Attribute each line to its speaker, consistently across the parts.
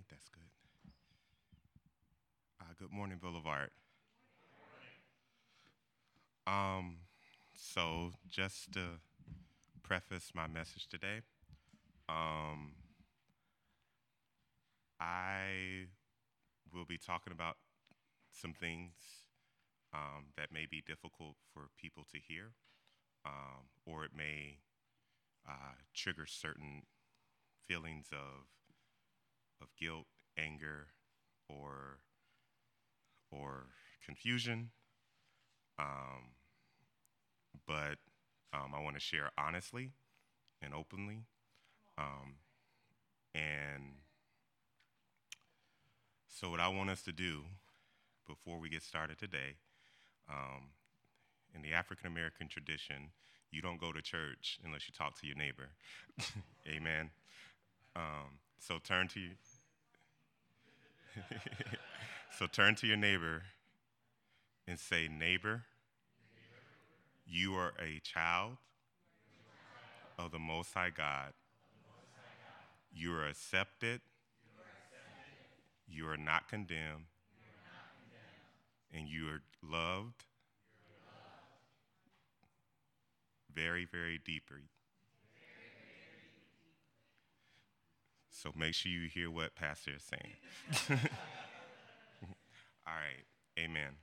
Speaker 1: think that's good. Good morning, Boulevard. Um, so just to preface my message today, um, I will be talking about some things that may be difficult for people to hear, or it may trigger certain feelings of guilt, anger, or or confusion. Um, but I want to share honestly and openly. Um, and so, what I want us to do before we get started today, um, in the African American tradition, you don't go to church unless you talk to your neighbor. Amen. So turn to so turn to your neighbor and say, "Neighbor, you are a child of the Most High God. You are accepted. You are not condemned, and you are loved very, very deeply." So make sure you hear what Pastor is saying. All right. Amen.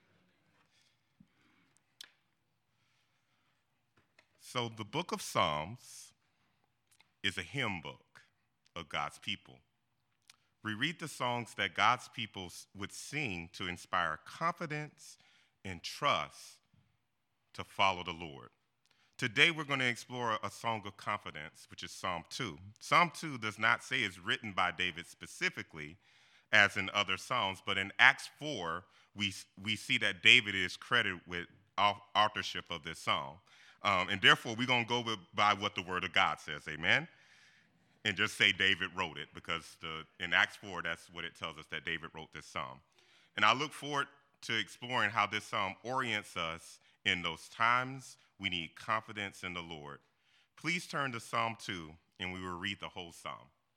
Speaker 1: So the book of Psalms is a hymn book of God's people. We read the songs that God's people would sing to inspire confidence and trust to follow the Lord. Today we're going to explore a song of confidence, which is Psalm 2. Psalm 2 does not say it's written by David specifically, as in other Psalms, but in Acts 4, we see that David is credited with authorship of this psalm. And therefore, we're going to go by what the Word of God says, amen? And just say David wrote it, because in Acts 4, that's what it tells us, that David wrote this psalm. And I look forward to exploring how this psalm orients us in those times we need confidence in the Lord. Please turn to Psalm 2, and we will read the whole psalm.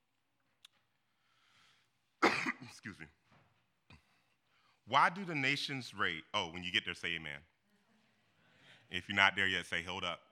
Speaker 1: Excuse me. Why do the nations rage? Oh, when you get there, say amen. If you're not there yet, say hold up.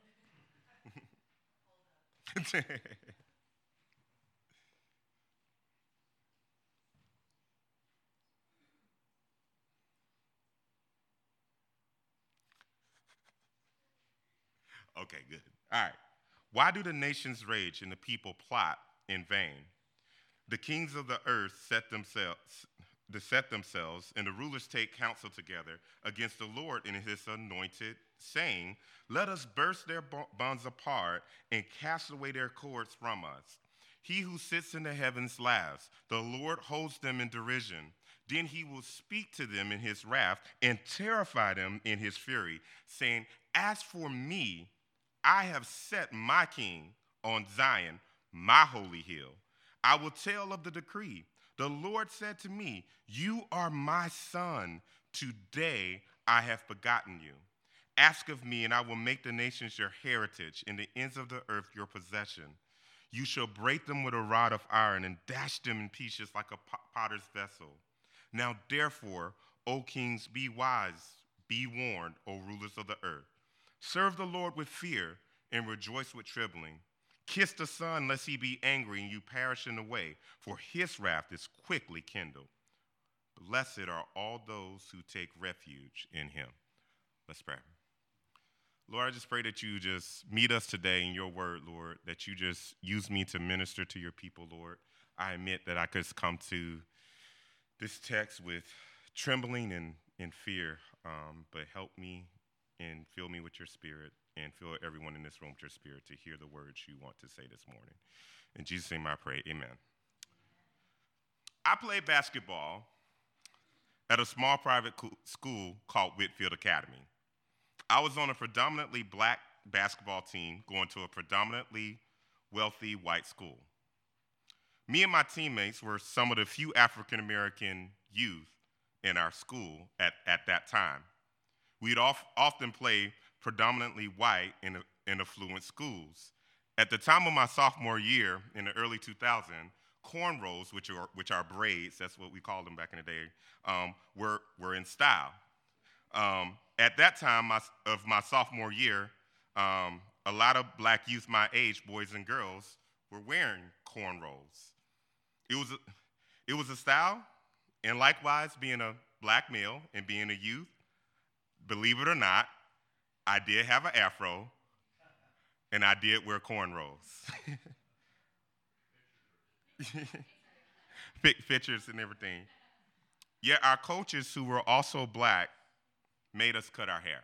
Speaker 1: Okay, good. All right. Why do the nations rage and the people plot in vain? The kings of the earth set themselves, and the rulers take counsel together against the Lord and his anointed, saying, "Let us burst their bonds apart and cast away their cords from us." He who sits in the heavens laughs. The Lord holds them in derision. Then he will speak to them in his wrath and terrify them in his fury, saying, "As for me, I have set my king on Zion, my holy hill. I will tell of the decree. The Lord said to me, 'You are my son. Today I have begotten you. Ask of me, and I will make the nations your heritage and the ends of the earth your possession. You shall break them with a rod of iron and dash them in pieces like a potter's vessel.' Now therefore, O kings, be wise, be warned, O rulers of the earth. Serve the Lord with fear and rejoice with trembling. Kiss the Son, lest he be angry and you perish in the way, for his wrath is quickly kindled. Blessed are all those who take refuge in him." Let's pray. Lord, I just pray that you just meet us today in your word, Lord, that you just use me to minister to your people, Lord. I admit that I could come to this text with trembling and fear, but help me and fill me with your spirit, and fill everyone in this room with your spirit to hear the words you want to say this morning. In Jesus' name I pray, amen. I played basketball at a small private school called Whitfield Academy. I was on a predominantly black basketball team going to a predominantly wealthy white school. Me and my teammates were some of the few African American youth in our school at that time. We'd often play predominantly white in affluent schools. At the time of my sophomore year in the early 2000s, cornrows, which are braids, that's what we called them back in the day, were in style. At that time of my sophomore year, a lot of black youth my age, boys and girls, were wearing cornrows. It was a style, and likewise, being a black male and being a youth, believe it or not, I did have an afro, and I did wear cornrows. Pictures and everything. Yet our coaches, who were also black, made us cut our hair.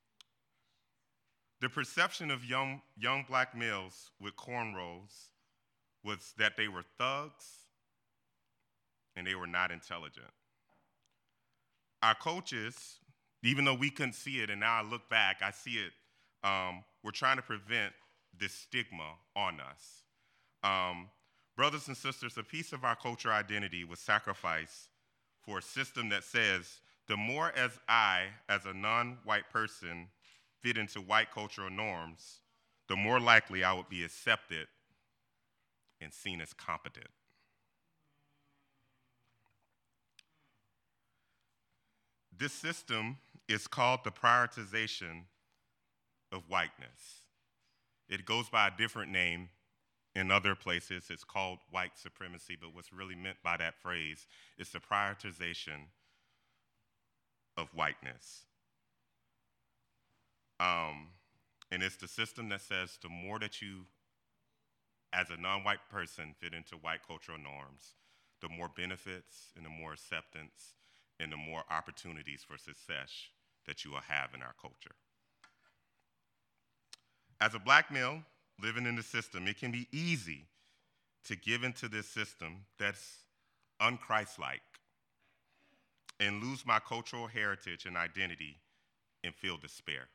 Speaker 1: The perception of young black males with cornrows was that they were thugs and they were not intelligent. Our coaches, even though we couldn't see it, and now I look back, I see it, we're trying to prevent this stigma on us. Brothers and sisters, a piece of our cultural identity was sacrificed for a system that says, the more as I, as a non-white person, fit into white cultural norms, the more likely I would be accepted and seen as competent. This system is called the prioritization of whiteness. It goes by a different name in other places. It's called white supremacy, but what's really meant by that phrase is the prioritization of whiteness. And it's the system that says the more that you, as a non-white person, fit into white cultural norms, the more benefits and the more acceptance and the more opportunities for success that you will have in our culture. As a black male living in the system, it can be easy to give into this system that's unchristlike and lose my cultural heritage and identity and feel despair.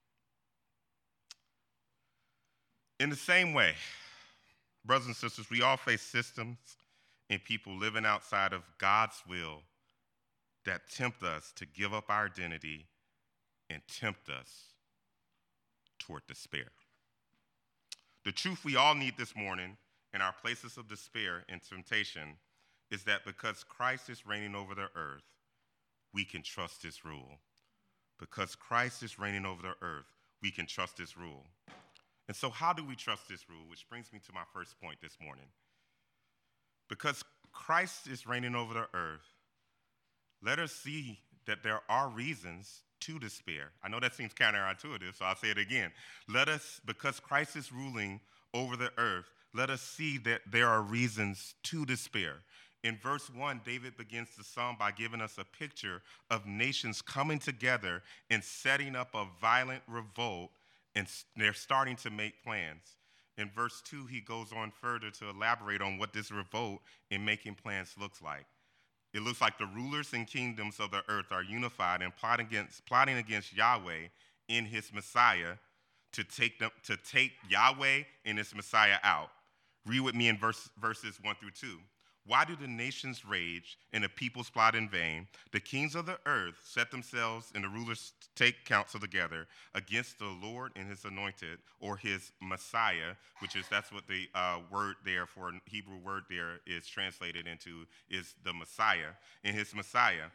Speaker 1: In the same way, brothers and sisters, we all face systems and people living outside of God's will that tempt us to give up our identity and tempt us toward despair. The truth we all need this morning in our places of despair and temptation is that because Christ is reigning over the earth, we can trust his rule. Because Christ is reigning over the earth, we can trust his rule. And so how do we trust this rule? Which brings me to my first point this morning. Because Christ is reigning over the earth, let us see that there are reasons to despair. I know that seems counterintuitive, so I'll say it again. Because Christ is ruling over the earth, let us see that there are reasons to despair. In verse 1, David begins the psalm by giving us a picture of nations coming together and setting up a violent revolt, and they're starting to make plans. In verse 2, he goes on further to elaborate on what this revolt and making plans looks like. It looks like the rulers and kingdoms of the earth are unified and plotting against Yahweh in his Messiah to take Yahweh and his Messiah out. Read with me in verses 1 through 2. Why do the nations rage and the peoples plot in vain? The kings of the earth set themselves and the rulers take counsel together against the Lord and his anointed, or his Messiah, that's what the word there for Hebrew word there is translated into, is the Messiah, and his Messiah.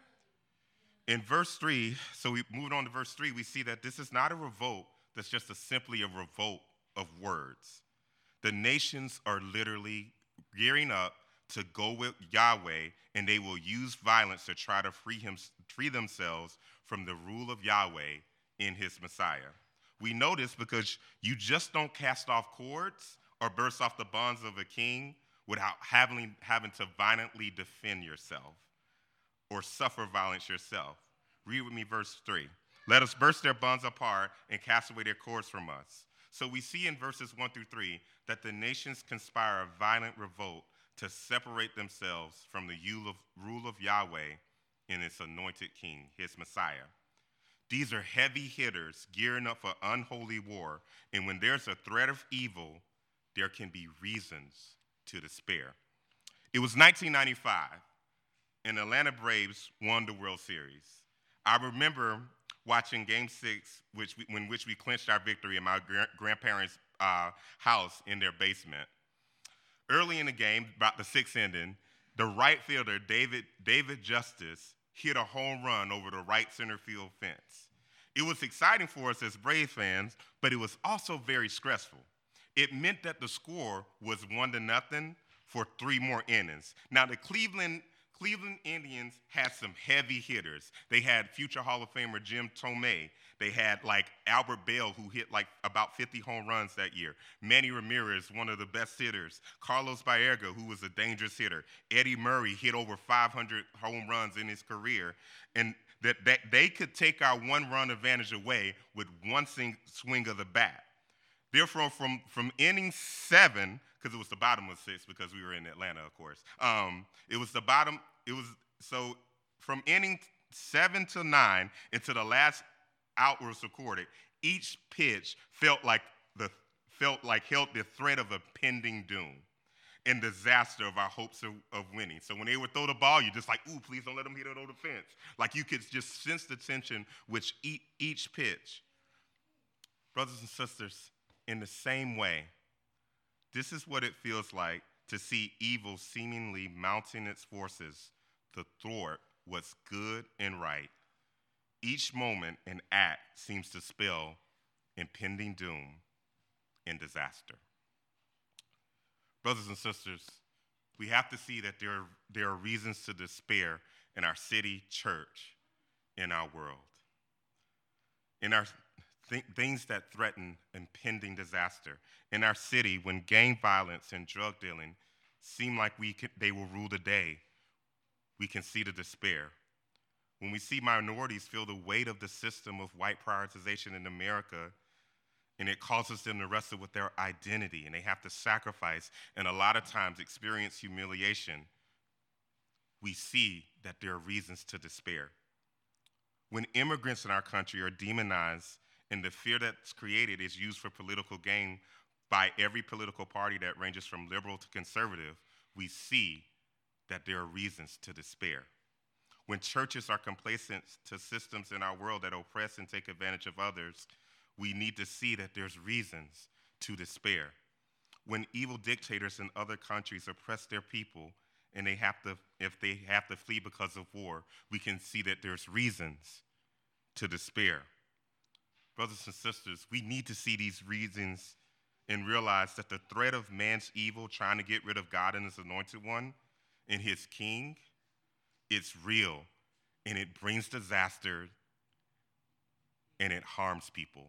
Speaker 1: In verse 3, so we moved on to verse 3, we see that this is not a revolt that's just simply a revolt of words. The nations are literally gearing up to go with Yahweh, and they will use violence to try to free themselves from the rule of Yahweh in his Messiah. We know this because you just don't cast off cords or burst off the bonds of a king without having to violently defend yourself or suffer violence yourself. Read with me verse 3. Let us burst their bonds apart and cast away their cords from us. So we see in verses 1 through 3 that the nations conspire a violent revolt to separate themselves from the rule of Yahweh and his anointed king, his Messiah. These are heavy hitters gearing up for unholy war, and when there's a threat of evil, there can be reasons to despair. It was 1995, and the Atlanta Braves won the World Series. I remember watching Game 6, in which we clinched our victory in my grandparents' house in their basement. Early in the game, about the sixth inning, the right fielder, David Justice, hit a home run over the right center field fence. It was exciting for us as Braves fans, but it was also very stressful. It meant that the score was 1-0 for 3 more innings. Now, the Cleveland Indians had some heavy hitters. They had future Hall of Famer Jim Thome. They had like Albert Bell, who hit like about 50 home runs that year. Manny Ramirez, one of the best hitters. Carlos Baerga, who was a dangerous hitter. Eddie Murray hit over 500 home runs in his career. And that they could take our one-run advantage away with one swing of the bat. Therefore, from inning 7, because it was the bottom of 6, because we were in Atlanta, of course. It was the bottom. So from inning 7 to 9 until the last out was recorded, each pitch felt like held the threat of a pending doom and disaster of our hopes of winning. So when they would throw the ball, you're just like, ooh, please don't let them hit it over the fence. Like you could just sense the tension with each pitch. Brothers and sisters, in the same way, this is what it feels like to see evil seemingly mounting its forces to thwart what's good and right. Each moment and act seems to spell impending doom and disaster. Brothers and sisters, we have to see that there are reasons to despair in our city, church, in our world. In our things that threaten impending disaster. In our city, when gang violence and drug dealing seem like they will rule the day, we can see the despair. When we see minorities feel the weight of the system of white prioritization in America, and it causes them to wrestle with their identity, and they have to sacrifice, and a lot of times experience humiliation, we see that there are reasons to despair. When immigrants in our country are demonized and the fear that's created is used for political gain by every political party that ranges from liberal to conservative, we see that there are reasons to despair. When churches are complacent to systems in our world that oppress and take advantage of others, we need to see that there's reasons to despair. When evil dictators in other countries oppress their people and if they have to flee because of war, we can see that there's reasons to despair. Brothers and sisters, we need to see these reasons and realize that the threat of man's evil trying to get rid of God and his anointed one and his king, it's real, and it brings disaster, and it harms people.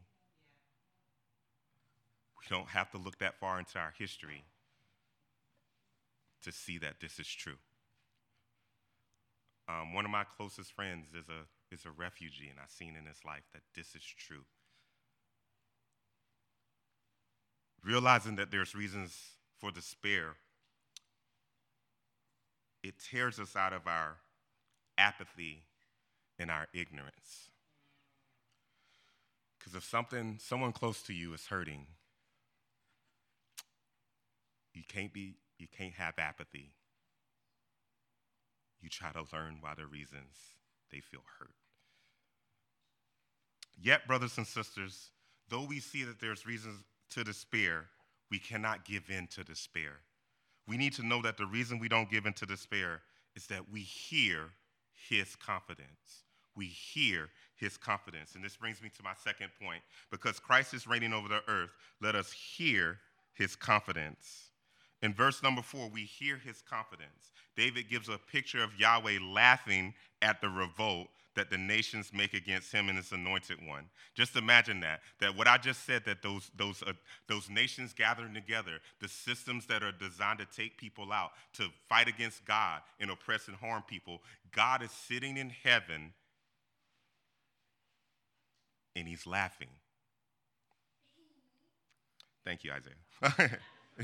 Speaker 1: We don't have to look that far into our history to see that this is true. One of my closest friends is a refugee, and I've seen in his life that this is true. Realizing that there's reasons for despair, it tears us out of our apathy and our ignorance. Because if someone close to you is hurting, you can't have apathy. You try to learn why the reasons they feel hurt. Yet, brothers and sisters, though we see that there's reasons to despair, we cannot give in to despair. We need to know that the reason we don't give in to despair is that we hear his confidence. We hear his confidence. And this brings me to my second point. Because Christ is reigning over the earth, let us hear his confidence. In verse number 4, we hear his confidence. David gives a picture of Yahweh laughing at the revolt that the nations make against him and his anointed one. Just imagine that what I just said, that those nations gathering together, the systems that are designed to take people out, to fight against God and oppress and harm people, God is sitting in heaven and he's laughing. Thank you, Isaiah.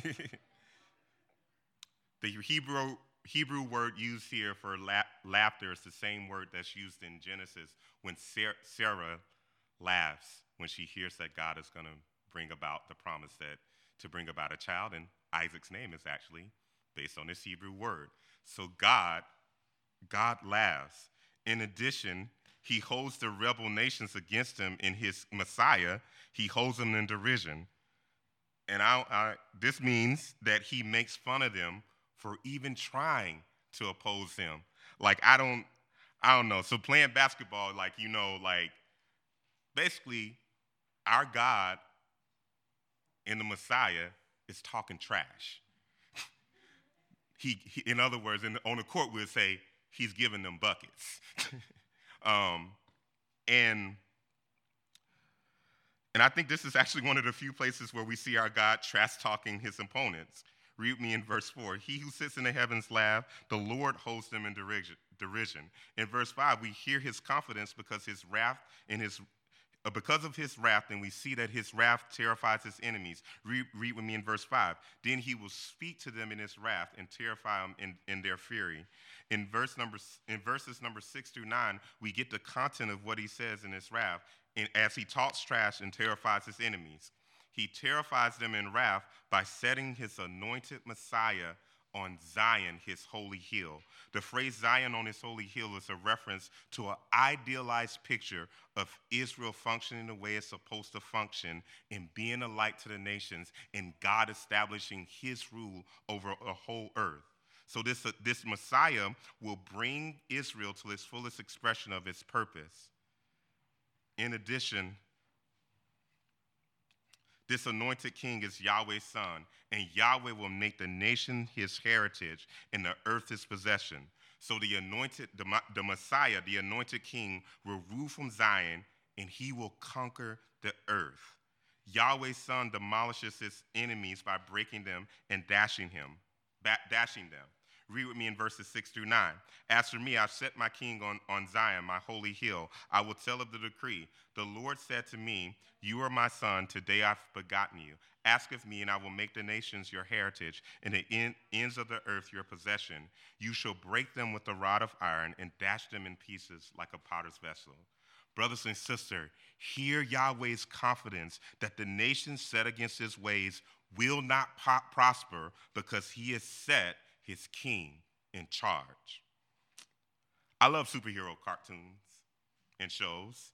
Speaker 1: The Hebrew word used here for laughter is the same word that's used in Genesis when Sarah laughs when she hears that God is going to bring about the promise to bring about a child, and Isaac's name is actually based on this Hebrew word. So God laughs. In addition, he holds the rebel nations against him in his Messiah. He holds them in derision. And this means that he makes fun of them for even trying to oppose him. Like, I don't know. So playing basketball, like, like basically our God in the Messiah is talking trash. He in other words, on the court, we'll say he's giving them buckets. um, and And I think this is actually one of the few places where we see our God trash talking his opponents. Read with me in verse 4. He who sits in the heavens laugh, the Lord holds them in derision. In verse 5, we hear his confidence because because of his wrath, and we see that his wrath terrifies his enemies. Read with me in verse 5. Then he will speak to them in his wrath and terrify them in their fury. In verses number 6 through 9, we get the content of what he says in his wrath, and as he talks trash and terrifies his enemies. He terrifies them in wrath by setting his anointed Messiah on Zion, his holy hill. The phrase Zion on his holy hill is a reference to an idealized picture of Israel functioning the way it's supposed to function and being a light to the nations and God establishing his rule over the whole earth. So this Messiah will bring Israel to its fullest expression of its purpose. In addition, this anointed king is Yahweh's son, and Yahweh will make the nation his heritage and the earth his possession. So the Messiah, the anointed king, will rule from Zion, and he will conquer the earth. Yahweh's son demolishes his enemies by breaking them and dashing them. Read with me in verses 6 through 9. As for me, I've set my king on Zion, my holy hill. I will tell of the decree. The Lord said to me, you are my son. Today I've begotten you. Ask of me, and I will make the nations your heritage, and the ends of the earth your possession. You shall break them with a rod of iron and dash them in pieces like a potter's vessel. Brothers and sisters, hear Yahweh's confidence that the nations set against his ways will not prosper because he has set his king in charge. I love superhero cartoons and shows.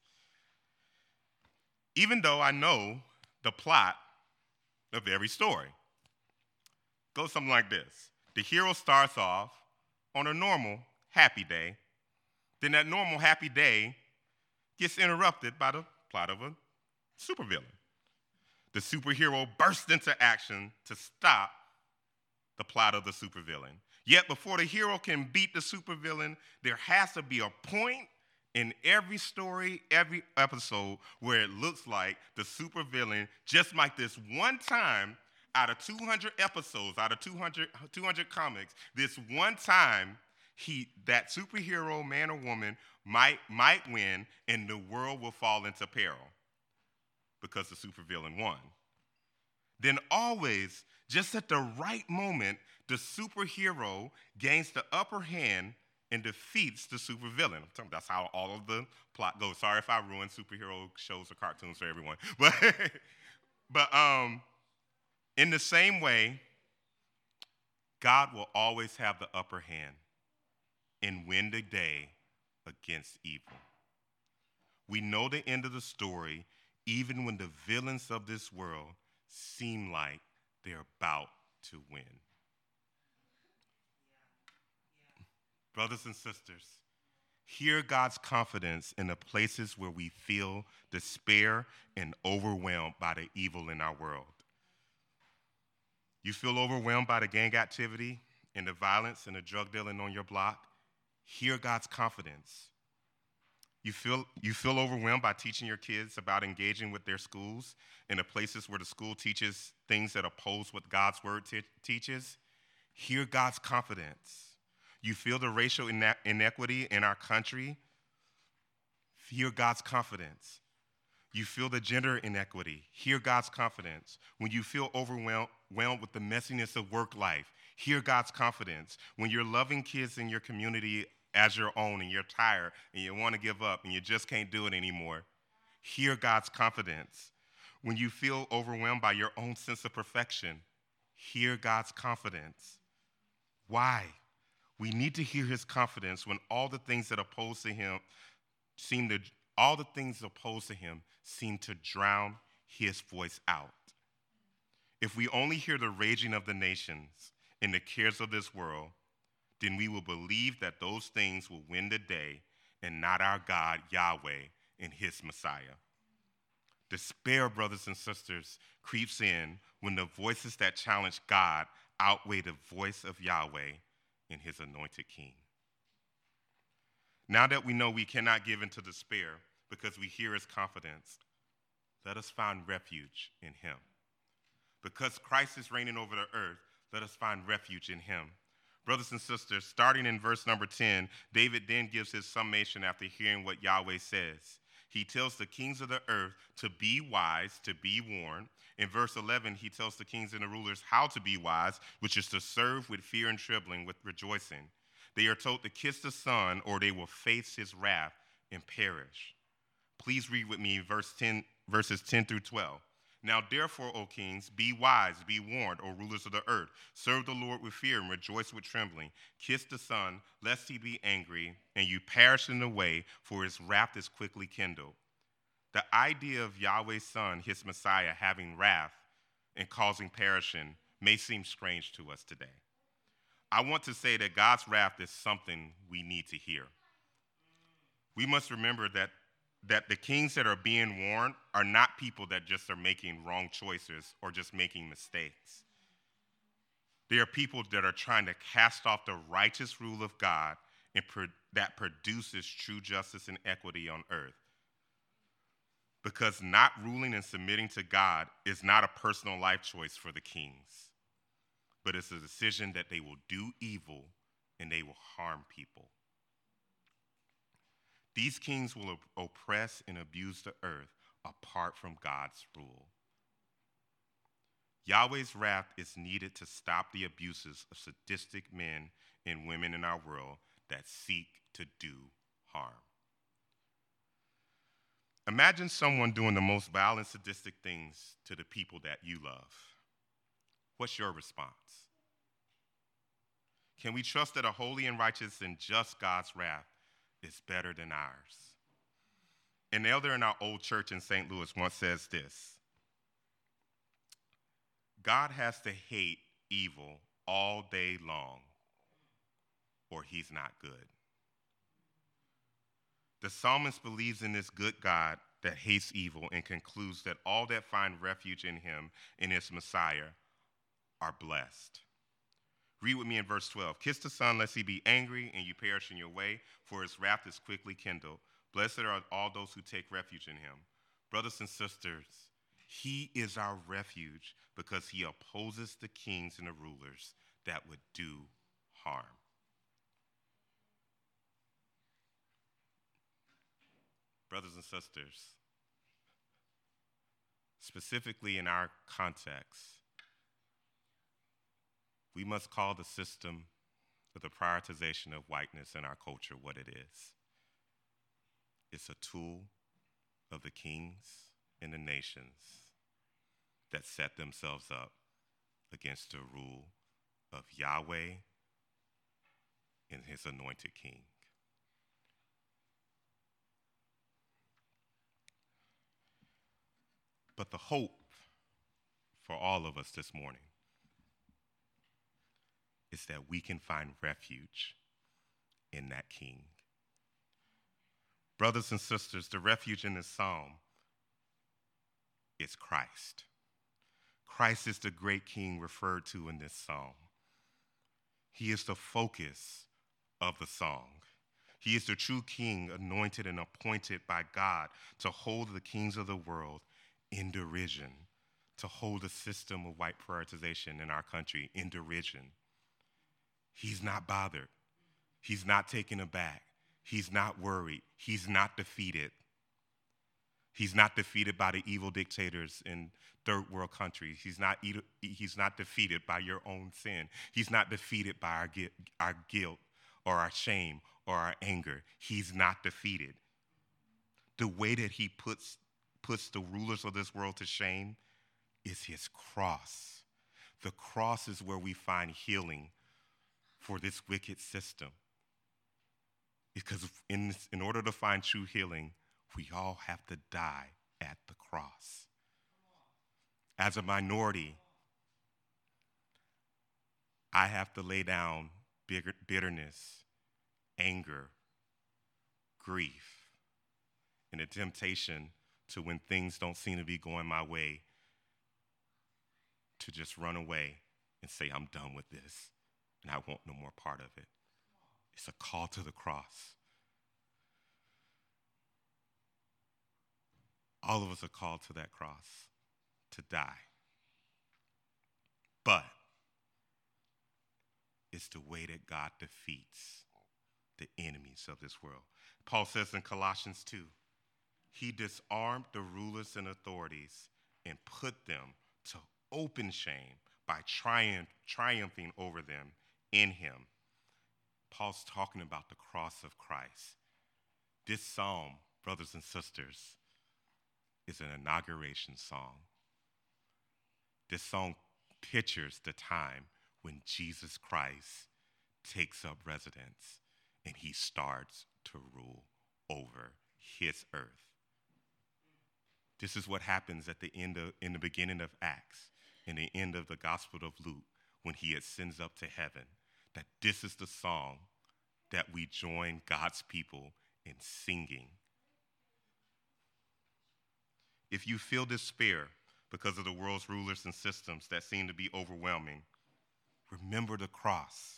Speaker 1: Even though I know the plot of every story. It goes something like this. The hero starts off on a normal, happy day. Then that normal, happy day gets interrupted by the plot of a supervillain. The superhero bursts into action to stop the plot of the supervillain. Yet before the hero can beat the supervillain, there has to be a point in every story, every episode, where it looks like the supervillain, just like this one time out of 200 episodes, out of 200 comics, this one time, that superhero, man or woman, might win, and the world will fall into peril because the supervillain won. Then always, just at the right moment, the superhero gains the upper hand and defeats the supervillain. That's how all of the plot goes. Sorry if I ruined superhero shows or cartoons for everyone. But in the same way, God will always have the upper hand and win the day against evil. We know the end of the story, even when the villains of this world seem like they're about to win. Brothers and sisters, hear God's confidence in the places where we feel despair and overwhelmed by the evil in our world. You feel overwhelmed by the gang activity and the violence and the drug dealing on your block? Hear God's confidence. You feel overwhelmed by teaching your kids about engaging with their schools in the places where the school teaches things that oppose what God's word teaches? Hear God's confidence. You feel the racial inequity in our country? Hear God's confidence. You feel the gender inequity? Hear God's confidence. When you feel overwhelmed with the messiness of work life, hear God's confidence. When you're loving kids in your community as your own and you're tired and you want to give up and you just can't do it anymore, hear God's confidence. When you feel overwhelmed by your own sense of perfection, hear God's confidence. Why? We need to hear his confidence when all the things opposed to him seem to drown his voice out. If we only hear the raging of the nations and the cares of this world, then we will believe that those things will win the day and not our God, Yahweh, and his Messiah. Despair, brothers and sisters, creeps in when the voices that challenge God outweigh the voice of Yahweh and his anointed king. Now that we know we cannot give into despair because we hear his confidence, let us find refuge in him. Because Christ is reigning over the earth, let us find refuge in him. Brothers and sisters, starting in verse number 10, David then gives his summation after hearing what Yahweh says. He tells the kings of the earth to be wise, to be warned. In verse 11, he tells the kings and the rulers how to be wise, which is to serve with fear and trembling, with rejoicing. They are told to kiss the Son, or they will face his wrath and perish. Please read with me verses 10 through 12. Now therefore, O kings, be wise, be warned, O rulers of the earth. Serve the Lord with fear and rejoice with trembling. Kiss the Son, lest he be angry, and you perish in the way, for his wrath is quickly kindled. The idea of Yahweh's Son, his Messiah, having wrath and causing perishing may seem strange to us today. I want to say that God's wrath is something we need to hear. We must remember that the kings that are being warned are not people that just are making wrong choices or just making mistakes. They are people that are trying to cast off the righteous rule of God that produces true justice and equity on earth. Because not ruling and submitting to God is not a personal life choice for the kings, but it's a decision that they will do evil and they will harm people. These kings will oppress and abuse the earth apart from God's rule. Yahweh's wrath is needed to stop the abuses of sadistic men and women in our world that seek to do harm. Imagine someone doing the most violent, sadistic things to the people that you love. What's your response? Can we trust that a holy and righteous and just God's wrath is better than ours? An elder in our old church in St. Louis once says this: God has to hate evil all day long, or he's not good. The psalmist believes in this good God that hates evil and concludes that all that find refuge in him, in his Messiah, are blessed. Read with me in verse 12. Kiss the Son, lest he be angry and you perish in your way, for his wrath is quickly kindled. Blessed are all those who take refuge in him. Brothers and sisters, he is our refuge because he opposes the kings and the rulers that would do harm. Brothers and sisters, specifically in our context, we must call the system of the prioritization of whiteness in our culture what it is. It's a tool of the kings and the nations that set themselves up against the rule of Yahweh and his anointed king. But the hope for all of us this morning is that we can find refuge in that king. Brothers and sisters, the refuge in this psalm is Christ. Christ is the great king referred to in this psalm. He is the focus of the song. He is the true king, anointed and appointed by God to hold the kings of the world in derision, to hold a system of white prioritization in our country in derision. He's not bothered. He's not taken aback. He's not worried. He's not defeated. He's not defeated by the evil dictators in third world countries. He's not defeated by your own sin. He's not defeated by our guilt or our shame or our anger. He's not defeated. The way that he puts the rulers of this world to shame is his cross. The cross is where we find healing for this wicked system. Because in order to find true healing, we all have to die at the cross. As a minority, I have to lay down bitterness, anger, grief, and a temptation to, when things don't seem to be going my way, to just run away and say, I'm done with this and I want no more part of it. It's a call to the cross. All of us are called to that cross, to die. But it's the way that God defeats the enemies of this world. Paul says in Colossians 2, he disarmed the rulers and authorities and put them to open shame by triumphing over them in him. Paul's talking about the cross of Christ. This psalm, brothers and sisters, is an inauguration song. This song pictures the time when Jesus Christ takes up residence and he starts to rule over his earth. This is what happens at in the beginning of Acts, in the end of the Gospel of Luke, when he ascends up to heaven, that this is the song that we join God's people in singing. If you feel despair because of the world's rulers and systems that seem to be overwhelming, remember the cross.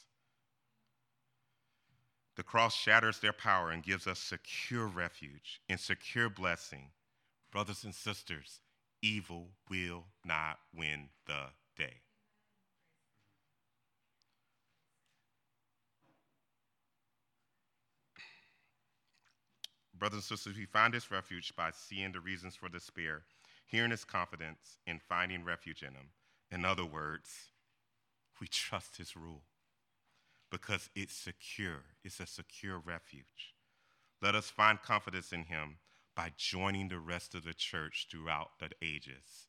Speaker 1: The cross shatters their power and gives us secure refuge and secure blessing. Brothers and sisters, evil will not win the day. Brothers and sisters, we find this refuge by seeing the reasons for despair, hearing his confidence, and finding refuge in him. In other words, we trust his rule because it's secure. It's a secure refuge. Let us find confidence in him by joining the rest of the church throughout the ages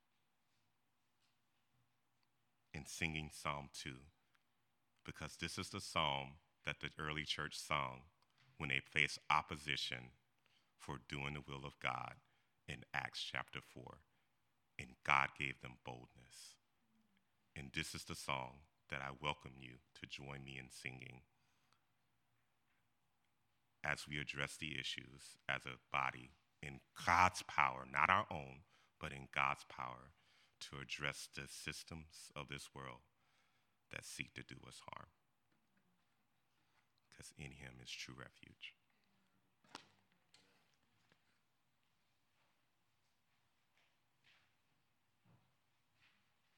Speaker 1: in singing Psalm 2, because this is the psalm that the early church sung when they faced opposition for doing the will of God in Acts chapter 4, and God gave them boldness. And this is the song that I welcome you to join me in singing as we address the issues as a body in God's power, not our own, but in God's power, to address the systems of this world that seek to do us harm. Because in him is true refuge.